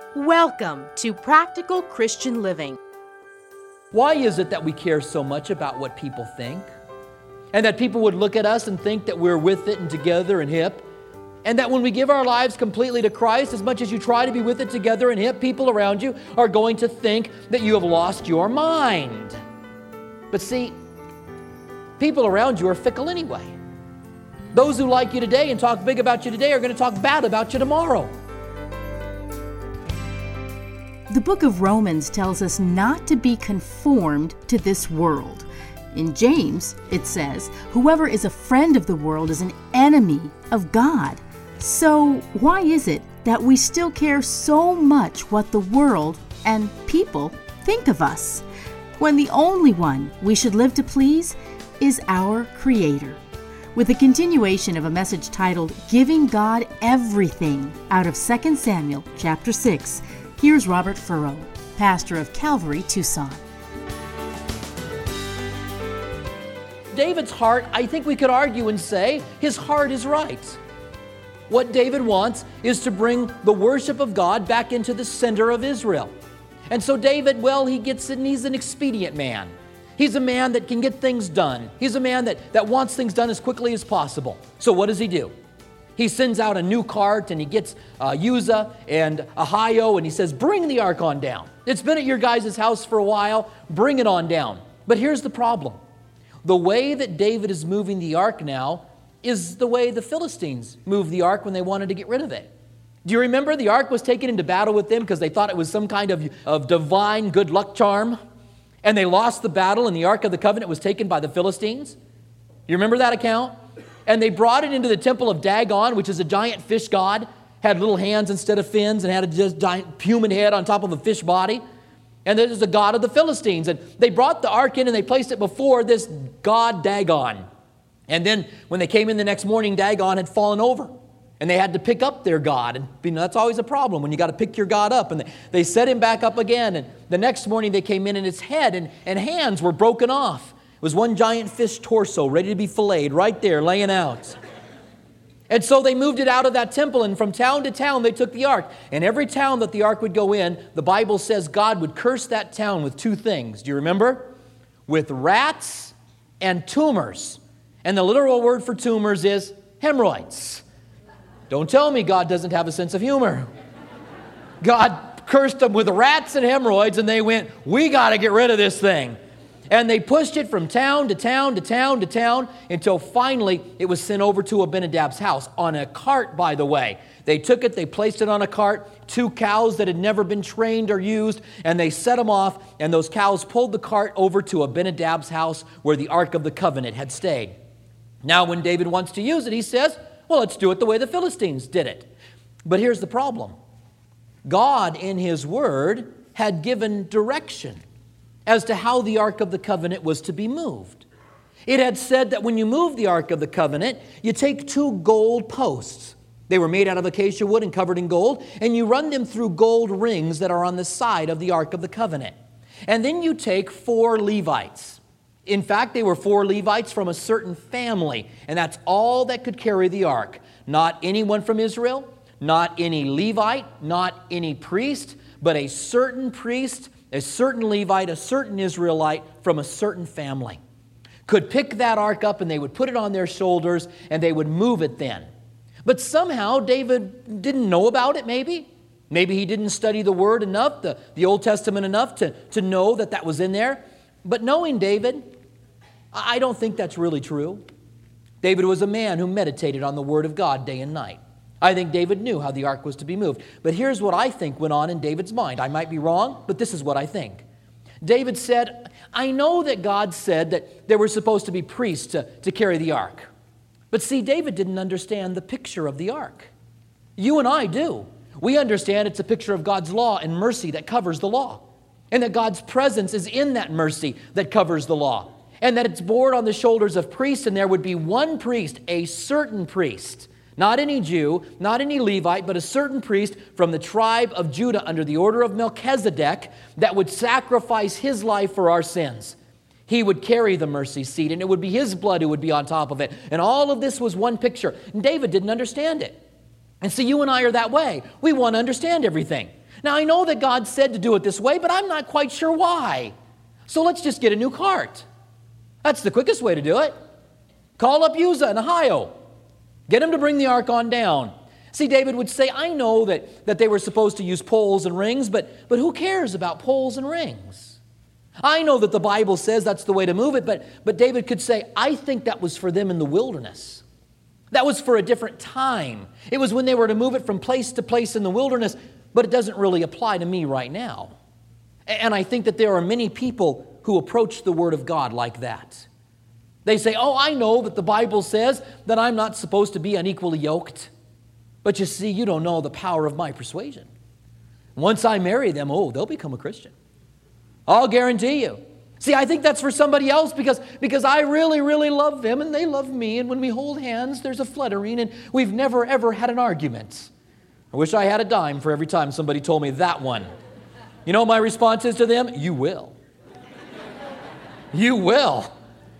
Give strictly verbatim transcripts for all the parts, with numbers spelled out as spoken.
Welcome to Practical Christian Living. Why is it that we care so much about what people think? And that people would look at us and think that we're with it and together and hip? And that when we give our lives completely to Christ, as much as you try to be with it together and hip, people around you are going to think that you have lost your mind. But see, people around you are fickle anyway. Those who like you today and talk big about you today are going to talk bad about you tomorrow. The book of Romans tells us not to be conformed to this world. In James, it says, whoever is a friend of the world is an enemy of God. So why is it that we still care so much what the world and people think of us, when the only one we should live to please is our Creator? With a continuation of a message titled, Giving God Everything, out of Second Samuel chapter six, here's Robert Furrow, pastor of Calvary, Tucson. David's heart, I think we could argue and say, his heart is right. What David wants is to bring the worship of God back into the center of Israel. And so David, well, he gets it and he's an expedient man. He's a man that can get things done. He's a man that, that wants things done as quickly as possible. So what does he do? He sends out a new cart and he gets uh, Uzzah and Ahio and he says, bring the ark on down. It's been at your guys' house for a while. Bring it on down. But here's the problem. The way that David is moving the ark now is the way the Philistines moved the ark when they wanted to get rid of it. Do you remember the ark was taken into battle with them because they thought it was some kind of, of divine good luck charm? And they lost the battle and the Ark of the Covenant was taken by the Philistines? You remember that account? And they brought it into the temple of Dagon, which is a giant fish god, had little hands instead of fins and had a just giant human head on top of a fish body. And this is the god of the Philistines. And they brought the ark in and they placed it before this god Dagon. And then when they came in the next morning, Dagon had fallen over. And they had to pick up their God. And you know, that's always a problem when you got to pick your God up. And they, they set him back up again. And the next morning they came in and his head and, and hands were broken off. It was one giant fish torso ready to be filleted right there laying out. And so they moved it out of that temple, and from town to town they took the ark. And every town that the ark would go in, the Bible says God would curse that town with two things. Do you remember? With rats and tumors. And the literal word for tumors is hemorrhoids. Don't tell me God doesn't have a sense of humor. God cursed them with rats and hemorrhoids, and they went, we got to get rid of this thing. And they pushed it from town to town to town to town until finally it was sent over to Abinadab's house on a cart, by the way. They took it, they placed it on a cart, two cows that had never been trained or used, and they set them off, and those cows pulled the cart over to Abinadab's house where the Ark of the Covenant had stayed. Now when David wants to use it, he says, well, let's do it the way the Philistines did it. But here's the problem. God, in His Word, had given direction as to how the Ark of the Covenant was to be moved. It had said that when you move the Ark of the Covenant, you take two gold posts. They were made out of acacia wood and covered in gold, and you run them through gold rings that are on the side of the Ark of the Covenant. And then you take four Levites. In fact, they were four Levites from a certain family, and that's all that could carry the ark. Not anyone from Israel, not any Levite, not any priest, but a certain priest, a certain Levite, a certain Israelite from a certain family could pick that ark up, and they would put it on their shoulders, and they would move it then. But somehow David didn't know about it, maybe. Maybe he didn't study the Word enough, the, the Old Testament enough to, to know that that was in there. But knowing David, I don't think that's really true. David was a man who meditated on the Word of God day and night. I think David knew how the ark was to be moved. But here's what I think went on in David's mind. I might be wrong, but this is what I think. David said, I know that God said that there were supposed to be priests to, to carry the ark. But see, David didn't understand the picture of the ark. You and I do. We understand it's a picture of God's law and mercy that covers the law. And that God's presence is in that mercy that covers the law. And that it's borne on the shoulders of priests, and there would be one priest, a certain priest, not any Jew, not any Levite, but a certain priest from the tribe of Judah under the order of Melchizedek that would sacrifice his life for our sins. He would carry the mercy seat, and it would be his blood who would be on top of it. And all of this was one picture. And David didn't understand it. And so you and I are that way. We want to understand everything. Now, I know that God said to do it this way, but I'm not quite sure why. So let's just get a new cart. That's the quickest way to do it. Call up Uzzah in Ohio. Get him to bring the ark on down. See, David would say, I know that, that they were supposed to use poles and rings, but, but who cares about poles and rings? I know that the Bible says that's the way to move it, but, but David could say, I think that was for them in the wilderness. That was for a different time. It was when they were to move it from place to place in the wilderness, but it doesn't really apply to me right now. And I think that there are many people who approach the Word of God like that. They say, oh, I know that the Bible says that I'm not supposed to be unequally yoked. But you see, you don't know the power of my persuasion. Once I marry them, oh, they'll become a Christian. I'll guarantee you. See, I think that's for somebody else because, because I really, really love them and they love me. And when we hold hands, there's a fluttering and we've never, ever had an argument. I wish I had a dime for every time somebody told me that one. You know what my response is to them? You will. You will.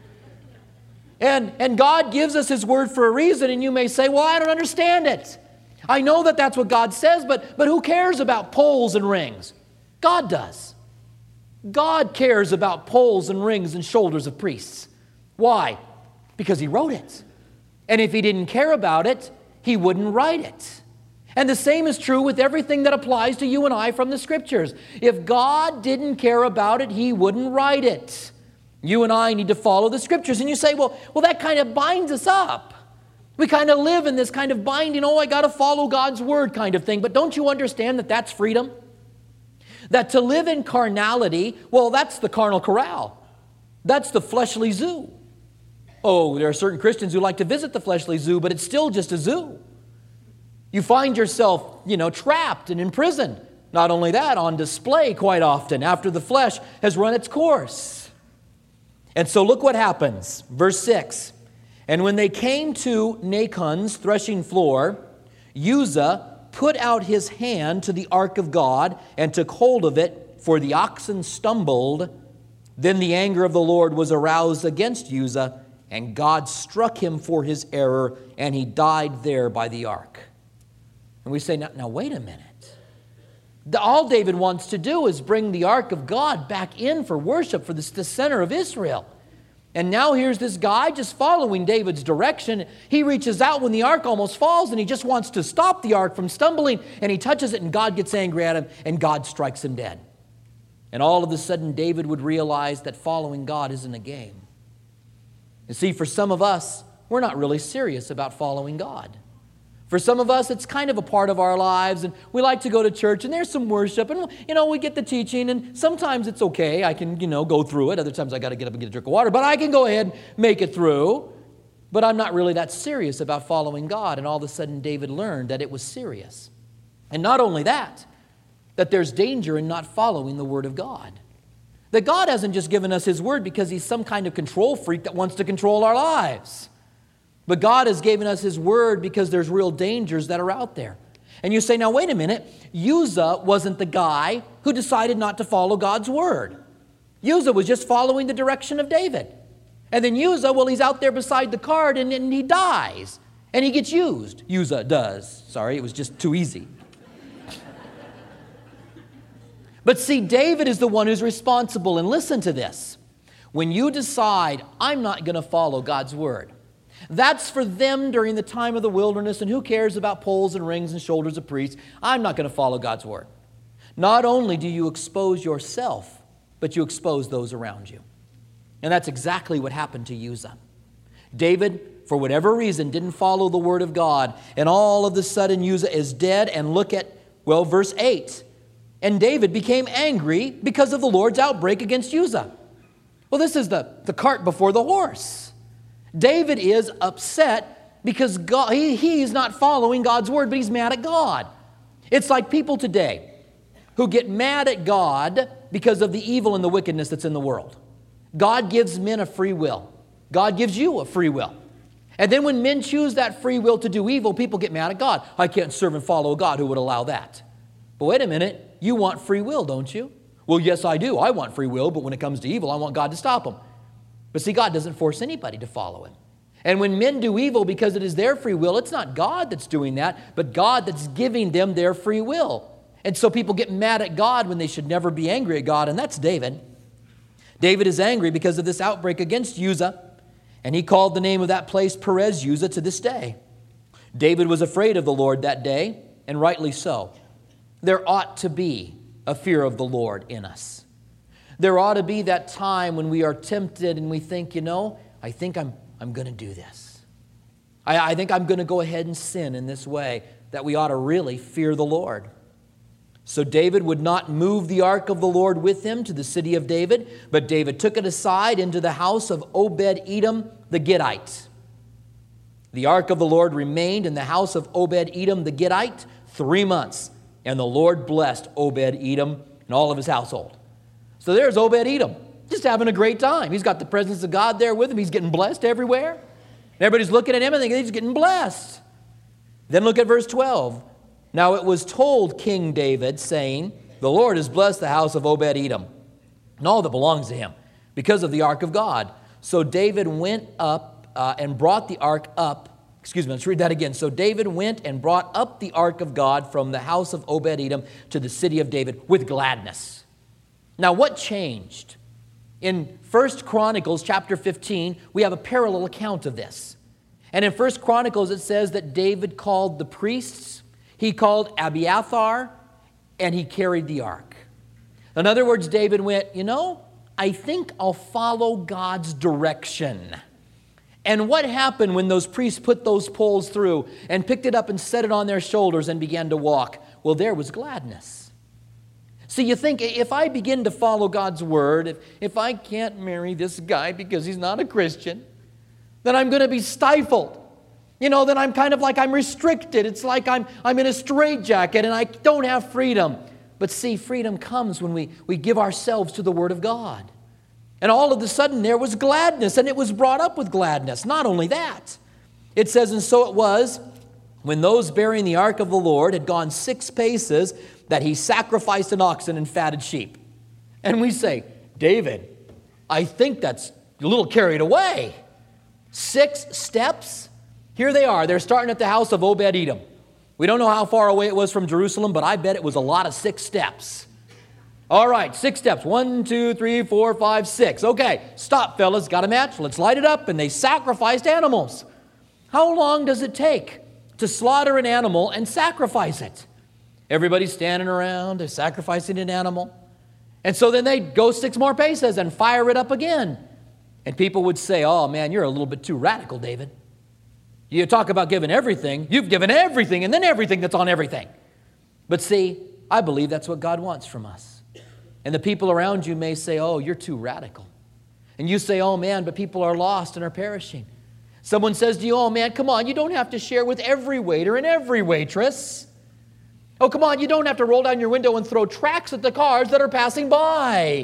And, and God gives us His Word for a reason, and you may say, well, I don't understand it. I know that that's what God says, but, but who cares about poles and rings? God does. God cares about poles and rings and shoulders of priests. Why? Because He wrote it. And if He didn't care about it, He wouldn't write it. And the same is true with everything that applies to you and I from the Scriptures. If God didn't care about it, He wouldn't write it. You and I need to follow the Scriptures. And you say, well, well, that kind of binds us up. We kind of live in this kind of binding, oh, I got to follow God's Word kind of thing. But don't you understand that that's freedom? That to live in carnality, well, that's the carnal corral. That's the fleshly zoo. Oh, there are certain Christians who like to visit the fleshly zoo, but it's still just a zoo. You find yourself, you know, trapped and imprisoned. Not only that, on display quite often after the flesh has run its course. And so look what happens. Verse six. And when they came to Nachon's threshing floor, Uzzah put out his hand to the ark of God and took hold of it, for the oxen stumbled. Then the anger of the Lord was aroused against Uzzah, and God struck him for his error, and he died there by the ark. And we say, now, now wait a minute. All David wants to do is bring the ark of God back in for worship for this, the center of Israel. And now here's this guy just following David's direction. He reaches out when the ark almost falls and he just wants to stop the ark from stumbling, and he touches it and God gets angry at him and God strikes him dead. And all of a sudden David would realize that following God isn't a game. You see, for some of us, we're not really serious about following God. For some of us, it's kind of a part of our lives, and we like to go to church, and there's some worship, and, you know, we get the teaching, and sometimes it's okay. I can, you know, go through it. Other times I got to get up and get a drink of water, but I can go ahead and make it through. But I'm not really that serious about following God, and all of a sudden David learned that it was serious. And not only that, that there's danger in not following the Word of God. That God hasn't just given us His Word because He's some kind of control freak that wants to control our lives. But God has given us His Word because there's real dangers that are out there. And you say, now wait a minute, Uzzah wasn't the guy who decided not to follow God's Word. Uzzah was just following the direction of David. And then Uzzah, well, he's out there beside the cart and, and he dies. And he gets used. Uzzah does. Sorry, it was just too easy. But see, David is the one who's responsible. And listen to this. When you decide, I'm not going to follow God's Word, that's for them during the time of the wilderness, and who cares about poles and rings and shoulders of priests? I'm not going to follow God's Word. Not only do you expose yourself, but you expose those around you. And that's exactly what happened to Uzzah. David, for whatever reason, didn't follow the Word of God, and all of a sudden Uzzah is dead. And look at, well, verse eight. And David became angry because of the Lord's outbreak against Uzzah. Well, this is the, the cart before the horse. David is upset because God, he, he's not following God's Word, but he's mad at God. It's like people today who get mad at God because of the evil and the wickedness that's in the world. God gives men a free will. God gives you a free will. And then when men choose that free will to do evil, people get mad at God. I can't serve and follow a God who would allow that. But wait a minute, you want free will, don't you? Well, yes, I do. I want free will, but when it comes to evil, I want God to stop them. But see, God doesn't force anybody to follow Him. And when men do evil because it is their free will, it's not God that's doing that, but God that's giving them their free will. And so people get mad at God when they should never be angry at God, and that's David. David is angry because of this outbreak against Uzzah, and he called the name of that place Perez Uzzah to this day. David was afraid of the Lord that day, and rightly so. There ought to be a fear of the Lord in us. There ought to be that time when we are tempted and we think, you know, I think I'm, I'm going to do this. I, I think I'm going to go ahead and sin in this way, that we ought to really fear the Lord. So David would not move the ark of the Lord with him to the city of David, but David took it aside into the house of Obed-Edom the Gittite. The ark of the Lord remained in the house of Obed-Edom the Gittite three months, and the Lord blessed Obed-Edom and all of his household. So there's Obed-Edom, just having a great time. He's got the presence of God there with him. He's getting blessed everywhere. Everybody's looking at him and thinking he's getting blessed. Then look at verse twelve. Now it was told King David, saying, the Lord has blessed the house of Obed-Edom and all that belongs to him because of the ark of God. So David went up uh, and brought the ark up. Excuse me, let's read that again. So David went and brought up the ark of God from the house of Obed-Edom to the city of David with gladness. Now what changed? In First Chronicles chapter fifteen, we have a parallel account of this. And in First Chronicles it says that David called the priests, he called Abiathar, and he carried the ark. In other words, David went, you know, I think I'll follow God's direction. And what happened when those priests put those poles through and picked it up and set it on their shoulders and began to walk? Well, there was gladness. See, you think, if I begin to follow God's word, if, if I can't marry this guy because he's not a Christian, then I'm going to be stifled. You know, then I'm kind of like I'm restricted. It's like I'm, I'm in a straitjacket and I don't have freedom. But see, freedom comes when we, we give ourselves to the Word of God. And all of a sudden there was gladness, and it was brought up with gladness. Not only that, it says, and so it was, when those bearing the ark of the Lord had gone six paces, that he sacrificed an oxen and fatted sheep. And we say, David, I think that's a little carried away. Six steps? Here they are. They're starting at the house of Obed-Edom. We don't know how far away it was from Jerusalem, but I bet it was a lot of six steps. All right, six steps. One, two, three, four, five, six. Okay, stop, fellas. Got a match? Let's light it up. And they sacrificed animals. How long does it take to slaughter an animal and sacrifice it? Everybody's standing around. They're sacrificing an animal. And so then they go six more paces and fire it up again. And people would say, oh, man, you're a little bit too radical, David. You talk about giving everything. You've given everything and then everything that's on everything. But see, I believe that's what God wants from us. And the people around you may say, oh, you're too radical. And you say, oh, man, but people are lost and are perishing. Someone says to you, oh, man, come on, you don't have to share with every waiter and every waitress. Oh, come on, you don't have to roll down your window and throw tracts at the cars that are passing by.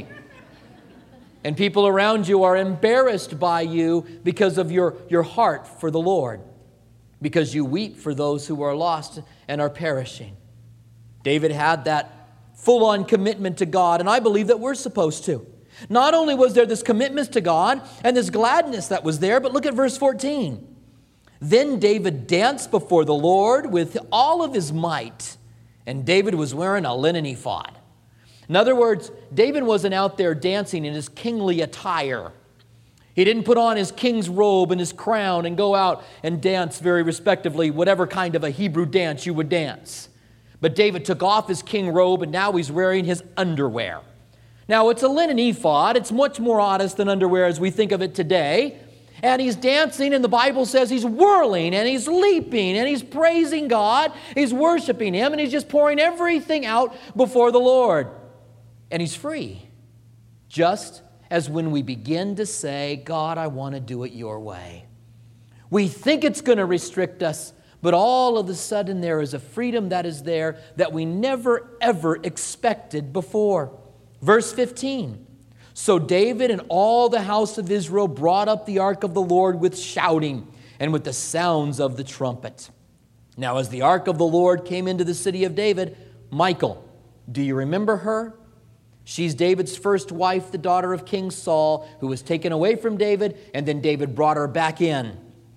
And people around you are embarrassed by you because of your, your heart for the Lord, because you weep for those who are lost and are perishing. David had that full-on commitment to God, and I believe that we're supposed to. Not only was there this commitment to God and this gladness that was there, but look at verse fourteen. Then David danced before the Lord with all of his might, and David was wearing a linen ephod. In other words, David wasn't out there dancing in his kingly attire. He didn't put on his king's robe and his crown and go out and dance very respectively, whatever kind of a Hebrew dance you would dance. But David took off his king robe, and now he's wearing his underwear. Now, it's a linen ephod. It's much more modest than underwear as we think of it today. And he's dancing, and the Bible says he's whirling, and he's leaping, and he's praising God. He's worshiping Him, and he's just pouring everything out before the Lord. And he's free. Just as when we begin to say, God, I want to do it your way. We think it's going to restrict us, but all of a sudden there is a freedom that is there that we never, ever expected before. Verse fifteen. So David and all the house of Israel brought up the ark of the Lord with shouting and with the sounds of the trumpet. Now as the ark of the Lord came into the city of David, Michal, do you remember her? She's David's first wife, the daughter of King Saul, who was taken away from David, and then David brought her back in.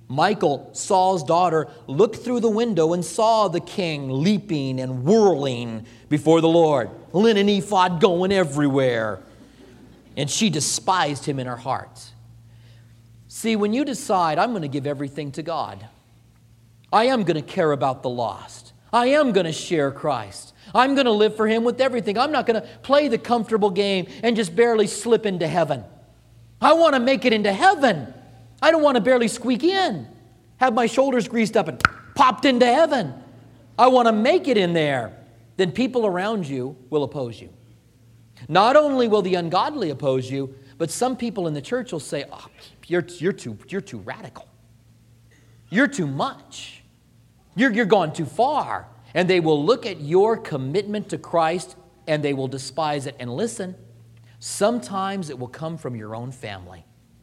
Michal, Saul's daughter, looked through the window and saw the king leaping and whirling before the Lord, linen ephod going everywhere. And she despised him in her heart. See, when you decide, I'm going to give everything to God, I am going to care about the lost, I am going to share Christ, I'm going to live for Him with everything, I'm not going to play the comfortable game and just barely slip into heaven. I want to make it into heaven. I don't want to barely squeak in, have my shoulders greased up and popped into heaven. I want to make it in there. Then people around you will oppose you. Not only will the ungodly oppose you, but some people in the church will say, oh, you're, you're, too, you're too radical. You're too much. You're, you're gone too far. And they will look at your commitment to Christ and they will despise it. And listen, sometimes it will come from your own family.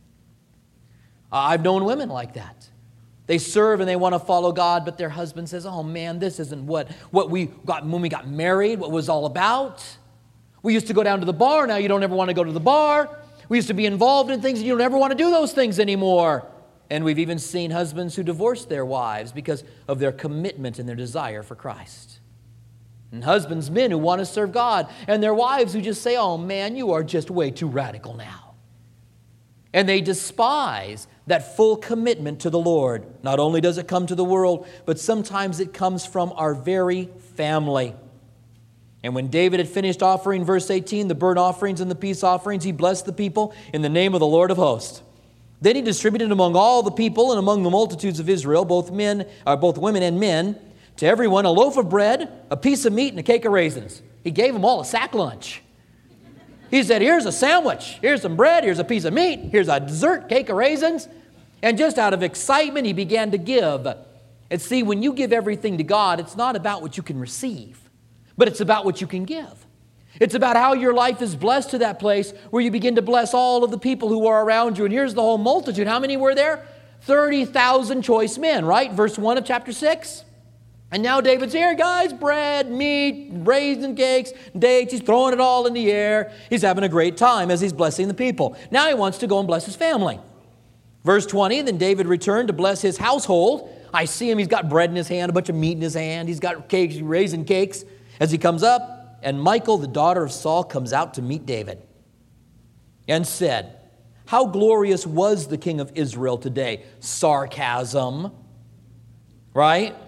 I've known women like that. They serve and they want to follow God, but their husband says, oh man, this isn't what, what we got when we got married, what it was all about. We used to go down to the bar, now you don't ever want to go to the bar. We used to be involved in things and you don't ever want to do those things anymore. And we've even seen husbands who divorced their wives because of their commitment and their desire for Christ. And husbands, men who want to serve God, and their wives who just say, oh man, you are just way too radical now. And they despise that full commitment to the Lord. Not only does it come to the world, but sometimes it comes from our very family. And when David had finished offering, verse eighteen, the burnt offerings and the peace offerings, he blessed the people in the name of the Lord of hosts. Then he distributed among all the people and among the multitudes of Israel, both men, uh, both women and men, to everyone a loaf of bread, a piece of meat, and a cake of raisins. He gave them all a sack lunch. He said, here's a sandwich, here's some bread, here's a piece of meat, here's a dessert, cake of raisins. And just out of excitement, he began to give. And see, when you give everything to God, it's not about what you can receive, but it's about what you can give. It's about how your life is blessed to that place where you begin to bless all of the people who are around you. And here's the whole multitude. How many were there? thirty thousand choice men, right? Verse one of chapter six. And now David's here, guys, bread, meat, raisin cakes, dates. He's throwing it all in the air. He's having a great time as he's blessing the people. Now he wants to go and bless his family. Verse twenty, then David returned to bless his household. I see him, he's got bread in his hand, a bunch of meat in his hand. He's got cakes, raisin cakes. As he comes up, and Michal, the daughter of Saul, comes out to meet David and said, how glorious was the king of Israel today? Sarcasm, right?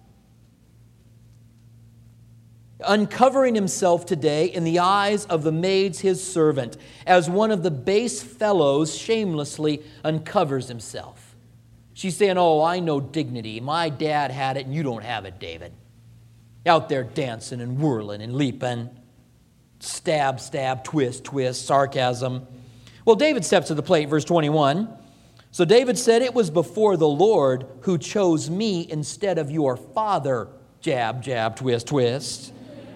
Uncovering himself today in the eyes of the maids his servant, as one of the base fellows shamelessly uncovers himself. She's saying, oh, I know dignity. My dad had it and you don't have it, David. Out there dancing and whirling and leaping. Stab, stab, twist, twist, sarcasm. Well, David steps to the plate, verse twenty-one. So David said, it was before the Lord who chose me instead of your father. Jab, jab, twist, twist.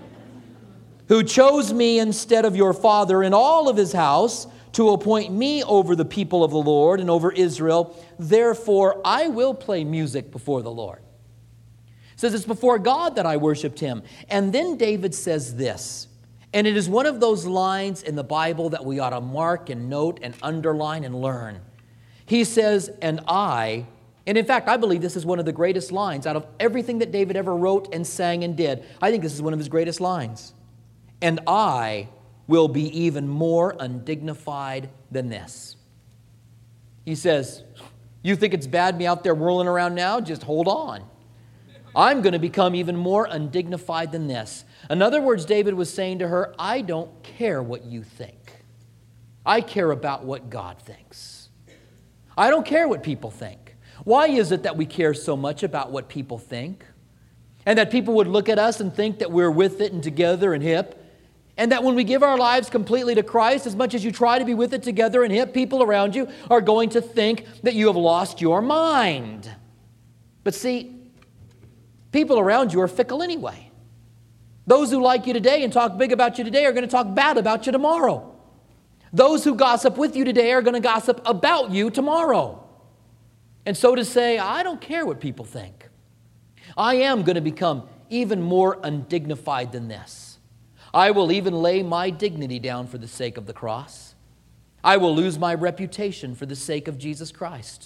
Who chose me instead of your father in all of his house to appoint me over the people of the Lord and over Israel. Therefore, I will play music before the Lord. It says it's before God that I worshiped him. And then David says this, and it is one of those lines in the Bible that we ought to mark and note and underline and learn. He says, and I, and in fact, I believe this is one of the greatest lines out of everything that David ever wrote and sang and did. I think this is one of his greatest lines. And I will be even more undignified than this. He says, you think it's bad me out there whirling around now? Just hold on. I'm going to become even more undignified than this. In other words, David was saying to her, I don't care what you think. I care about what God thinks. I don't care what people think. Why is it that we care so much about what people think? And that people would look at us and think that we're with it and together and hip? And that when we give our lives completely to Christ, as much as you try to be with it together and hip, people around you are going to think that you have lost your mind. But see, people around you are fickle anyway. Those who like you today and talk big about you today are going to talk bad about you tomorrow. Those who gossip with you today are going to gossip about you tomorrow. And so to say, I don't care what people think. I am going to become even more undignified than this. I will even lay my dignity down for the sake of the cross. I will lose my reputation for the sake of Jesus Christ.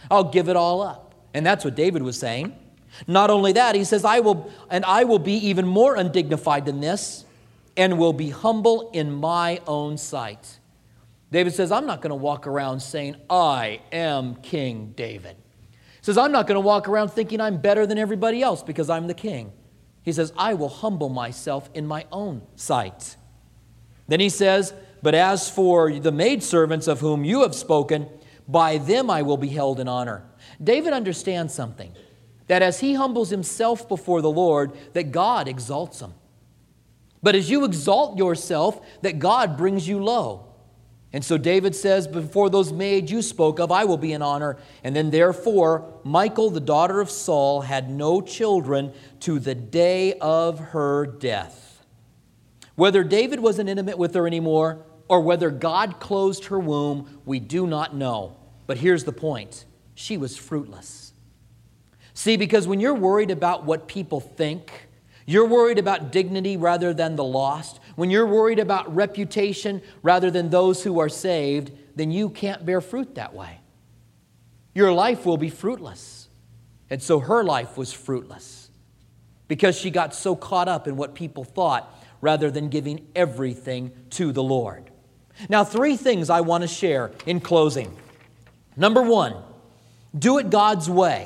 I'll give it all up. And that's what David was saying. Not only that, he says, I will, and I will be even more undignified than this, and will be humble in my own sight. David says, I'm not going to walk around saying, I am King David. He says, I'm not going to walk around thinking I'm better than everybody else because I'm the king. He says, I will humble myself in my own sight. Then he says, but as for the maidservants of whom you have spoken, by them I will be held in honor. David understands something, that as he humbles himself before the Lord, that God exalts him. But as you exalt yourself, that God brings you low. And so David says, before those maids you spoke of, I will be in honor. And then therefore, Michal, the daughter of Saul, had no children to the day of her death. Whether David wasn't intimate with her anymore, or whether God closed her womb, we do not know. But here's the point. She was fruitless. See, because when you're worried about what people think, you're worried about dignity rather than the lost, when you're worried about reputation rather than those who are saved, then you can't bear fruit that way. Your life will be fruitless. And so her life was fruitless because she got so caught up in what people thought rather than giving everything to the Lord. Now, three things I want to share in closing. Number one, do it God's way.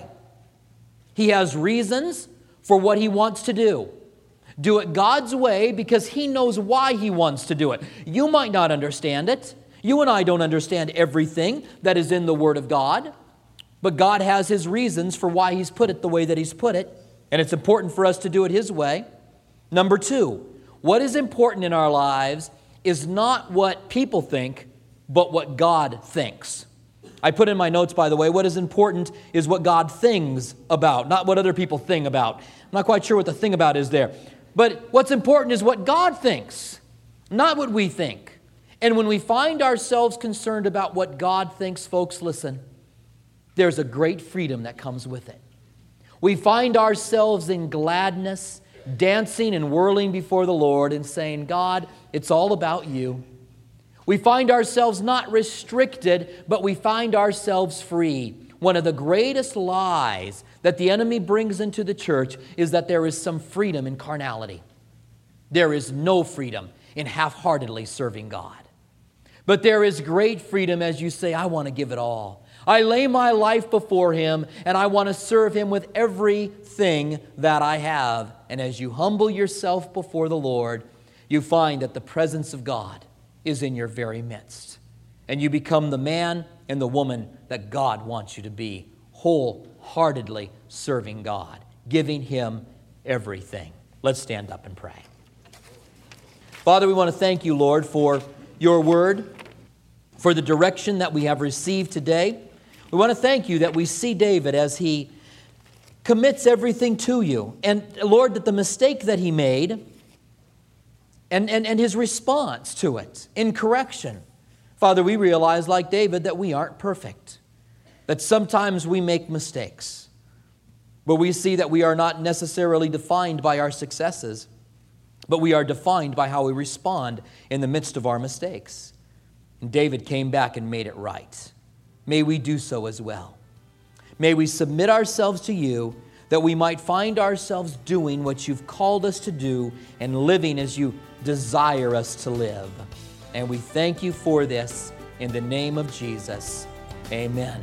He has reasons for what He wants to do. Do it God's way because He knows why He wants to do it. You might not understand it. You and I don't understand everything that is in the Word of God, but God has His reasons for why He's put it the way that He's put it, and it's important for us to do it His way. Number two, what is important in our lives is not what people think, but what God thinks. I put in my notes, by the way, what is important is what God thinks about, not what other people think about. I'm not quite sure what the thing about is there. But what's important is what God thinks, not what we think. And when we find ourselves concerned about what God thinks, folks, listen, there's a great freedom that comes with it. We find ourselves in gladness, dancing and whirling before the Lord and saying, God, it's all about you. We find ourselves not restricted, but we find ourselves free. One of the greatest lies that the enemy brings into the church is that there is some freedom in carnality. There is no freedom in half-heartedly serving God. But there is great freedom as you say, I want to give it all. I lay my life before Him, and I want to serve Him with everything that I have. And as you humble yourself before the Lord, you find that the presence of God is in your very midst. And you become the man and the woman that God wants you to be, wholeheartedly serving God, giving Him everything. Let's stand up and pray. Father, we want to thank you, Lord, for your word, for the direction that we have received today. We want to thank you that we see David as he commits everything to you. And Lord, that the mistake that he made and, and, and his response to it in correction. Father, we realize, like David, that we aren't perfect, that sometimes we make mistakes, but we see that we are not necessarily defined by our successes, but we are defined by how we respond in the midst of our mistakes. And David came back and made it right. May we do so as well. May we submit ourselves to you that we might find ourselves doing what you've called us to do and living as you desire us to live. And we thank you for this in the name of Jesus. Amen.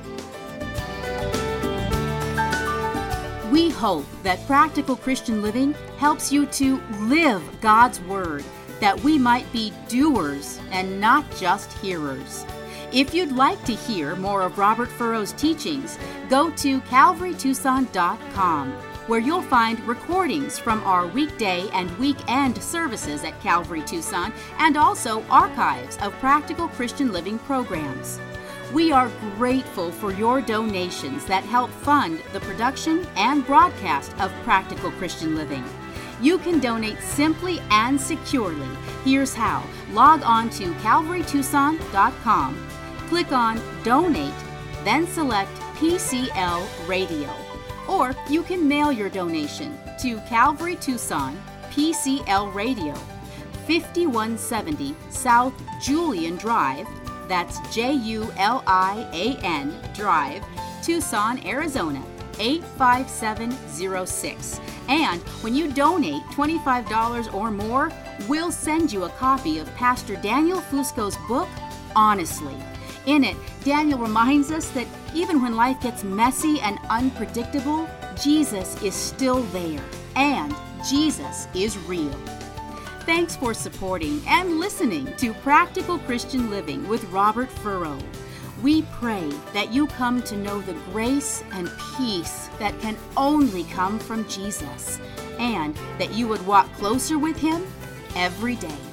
We hope that Practical Christian Living helps you to live God's Word, that we might be doers and not just hearers. If you'd like to hear more of Robert Furrow's teachings, go to calvary tucson dot com, where you'll find recordings from our weekday and weekend services at Calvary Tucson, and also archives of Practical Christian Living programs. We are grateful for your donations that help fund the production and broadcast of Practical Christian Living. You can donate simply and securely. Here's how. Log on to calvary tucson dot com. Click on Donate, then select P C L Radio. Or you can mail your donation to Calvary Tucson, P C L Radio, fifty-one seventy South Julian Drive, that's J U L I A N Drive, Tucson, Arizona, eight five seven zero six. And when you donate twenty-five dollars or more, we'll send you a copy of Pastor Daniel Fusco's book, Honestly. In it, Daniel reminds us that even when life gets messy and unpredictable, Jesus is still there, and Jesus is real. Thanks for supporting and listening to Practical Christian Living with Robert Furrow. We pray that you come to know the grace and peace that can only come from Jesus, and that you would walk closer with Him every day.